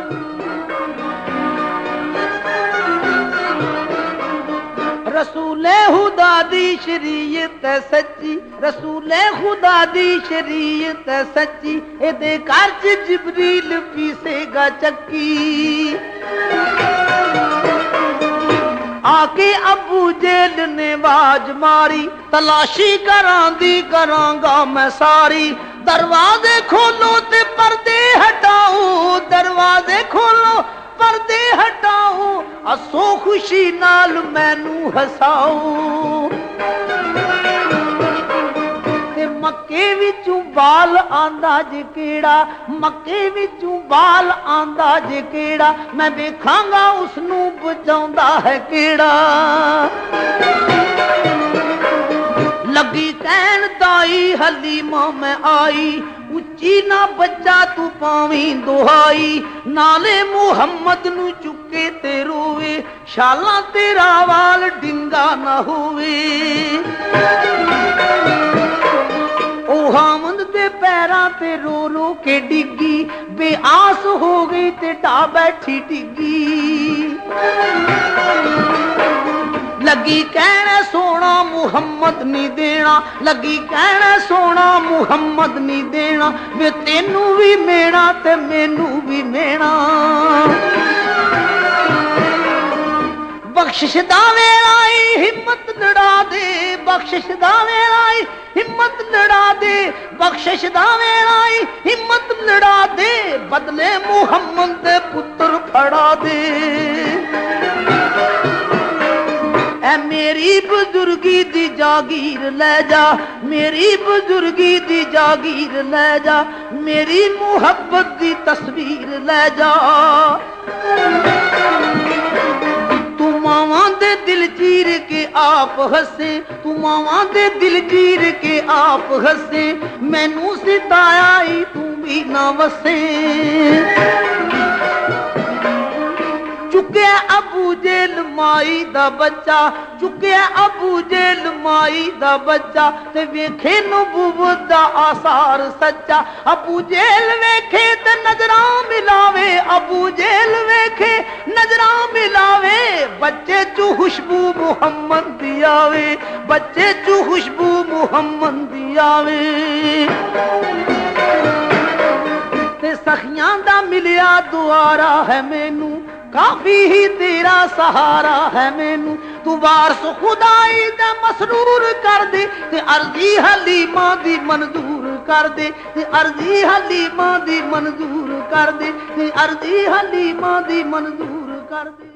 रसूले खुदा दी शरीयत सच्ची, रसूले खुदा दी शरीयत सच्ची, एदे घर च जिबरील पीसेगा चक्की। आके अबू जेल ने आवाज मारी, तलाशी करांदी करांगा मैं सारी। दरवाजे खोलो ते पर्दे हटाओ, दरवाजे खोलो पर्दे हटाओ, असो खुशी नाल मैनू हसाओ। ते मक्के विचों बाल आंदा जे केड़ा, मक्के विचों बाल आंदा जे केड़ा, मैं वेखांगा उसनू बचाउंदा है केड़ा। लगी कहन दाई हलीमा मैं आई, उच्ची ना बच्चा तू पावी दुहाई। नाले मुहम्मद नू चुके ते रोवे, शाला तेरा वाल डिंगा ना होवे। ओ हामद दे पैरां ते रो रो के डिगी, बेआस हो गई ते ढा बैठी डिगी। लगी कहना सोना मुहम्मद नहीं देना, लगी कहना सोना मुहम्मद नहीं देना, वे तेनू भी मेना ते मैनू भी मेना। बख्शिश दा वेला आई हिम्मत लड़ा दे, बख्शिश दा वेला आई हिम्मत लड़ा दे, बख्शिश दा वेला आई हिम्मत लड़ा दे, बदले मुहम्मद दे पुत्र फड़ा दे। ऐ मेरी बुजुर्गी दी जागीर ले जा, मेरी बुजुर्गी दी जागीर ले जा, मेरी मुहब्बत दी तस्वीर ले जा। तू मावां दे दिल चीर के आप हसे, तू मावां दे दिल चीर के आप हसे, मैनू सिताया ही तू भी ना वसे। चुके अबू जेल माई दा बच्चा, चुके अबू जेल माई दा बच्चा, ते वेखे नबूवत दा आसार सच्चा। अबू जेल वेखे ते नजरां मिलावे, अबू जेल वेखे नजरां मिलावे, बच्चे चू खुशबू मुहम्मद दी आवे, बच्चे चू खुशबू मुहम्मद दी आवे। ते सखियां दा मिलिया दुआरा है मैनू, काफी ही तेरा सहारा है मैनू। तू वारस खुदाई दा मसरूर कर दे, ते अर्जी हलीमा दी मंजूर कर दे, ते अर्जी हलीमा दी मंजूर कर दे, ते अर्जी हलीमा दी मंजूर कर दे।